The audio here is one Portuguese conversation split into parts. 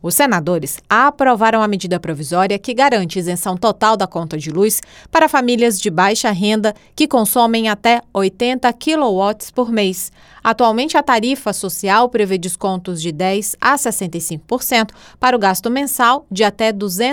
Os senadores aprovaram a medida provisória que garante isenção total da conta de luz para famílias de baixa renda que consomem até 80 quilowatts por mês. Atualmente, a tarifa social prevê descontos de 10% a 65% para o gasto mensal de até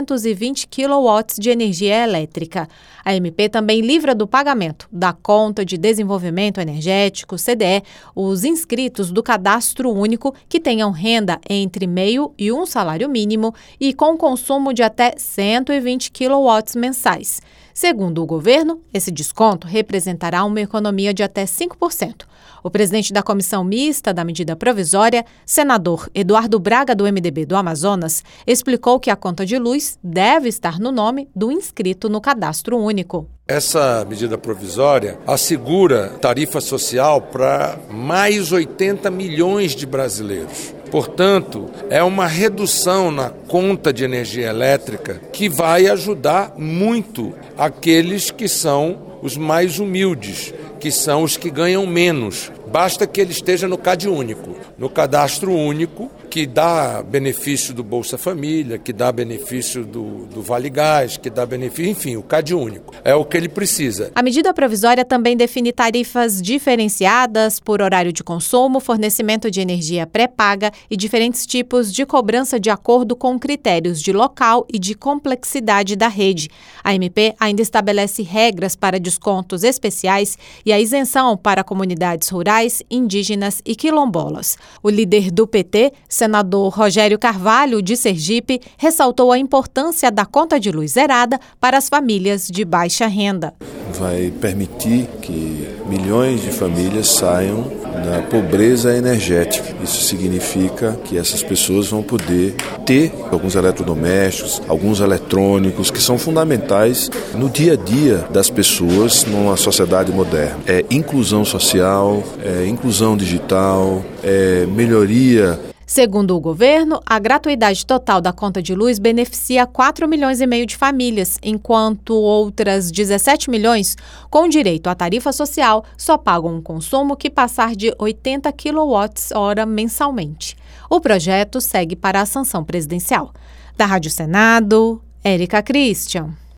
220 quilowatts de energia elétrica. A MP também livra do pagamento da Conta de Desenvolvimento Energético, CDE, os inscritos do Cadastro Único que tenham renda entre meio e um salário mínimo e com consumo de até 120 quilowatts mensais. Segundo o governo, esse desconto representará uma economia de até 5%. O presidente da comissão mista da medida provisória, senador Eduardo Braga, do MDB do Amazonas, explicou que a conta de luz deve estar no nome do inscrito no Cadastro Único. Essa medida provisória assegura tarifa social para mais 80 milhões de brasileiros. Portanto, é uma redução na conta de energia elétrica que vai ajudar muito aqueles que são os mais humildes, que são os que ganham menos. Basta que ele esteja no CAD único, no Cadastro Único, que dá benefício do Bolsa Família, que dá benefício do Vale Gás, que dá benefício, enfim, o CAD único. É o que ele precisa. A medida provisória também define tarifas diferenciadas por horário de consumo, fornecimento de energia pré-paga e diferentes tipos de cobrança de acordo com critérios de local e de complexidade da rede. A MP ainda estabelece regras para descontos especiais e a isenção para comunidades rurais, indígenas e quilombolas. O líder do PT, senador Rogério Carvalho, de Sergipe, ressaltou a importância da conta de luz zerada para as famílias de baixa renda. Vai permitir que milhões de famílias saiam da pobreza energética. Isso significa que essas pessoas vão poder ter alguns eletrodomésticos, alguns eletrônicos que são fundamentais no dia a dia das pessoas numa sociedade moderna. É inclusão social, é inclusão digital, é melhoria. Segundo o governo, a gratuidade total da conta de luz beneficia 4,5 milhões de famílias, enquanto outras 17 milhões, com direito à tarifa social, só pagam um consumo que passar de 80 quilowatts-hora mensalmente. O projeto segue para a sanção presidencial. Da Rádio Senado, Érica Christian.